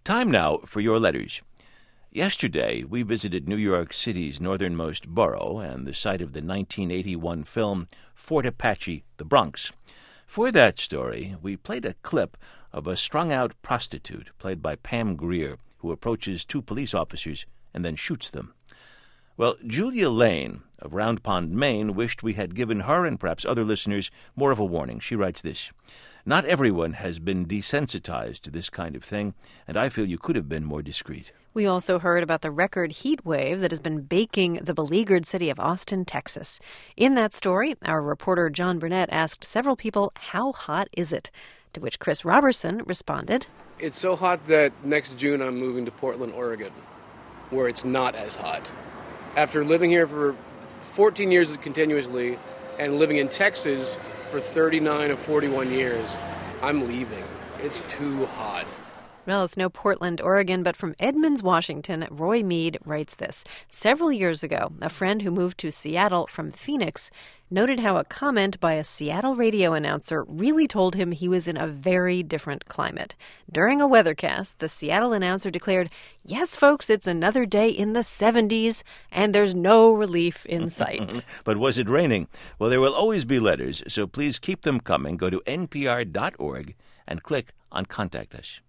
Time now for your letters. Yesterday, we visited New York City's northernmost borough and the site of the 1981 film Fort Apache, the Bronx. For that story, we played a clip of a strung-out prostitute played by Pam Grier, who approaches two police officers and then shoots them. Well, Julia Lane of Round Pond, Maine, wished we had given her and perhaps other listeners more of a warning. She writes this: "Not everyone has been desensitized to this kind of thing, and I feel you could have been more discreet." We also heard about the record heat wave that has been baking the beleaguered city of Austin, Texas. In that story, our reporter John Burnett asked several people, how hot is it? To which Chris Robertson responded, "It's so hot that next June I'm moving to Portland, Oregon, where it's not as hot. After living here for 14 years continuously and living in Texas for 39 of 41 years, I'm leaving. It's too hot." Well, it's no Portland, Oregon, but from Edmonds, Washington, Roy Mead writes this. Several years ago, a friend who moved to Seattle from Phoenix noted how a comment by a Seattle radio announcer really told him he was in a very different climate. During a weathercast, the Seattle announcer declared, "Yes, folks, it's another day in the 70s, and there's no relief in sight." But was it raining? Well, there will always be letters, so please keep them coming. Go to npr.org and click on Contact Us.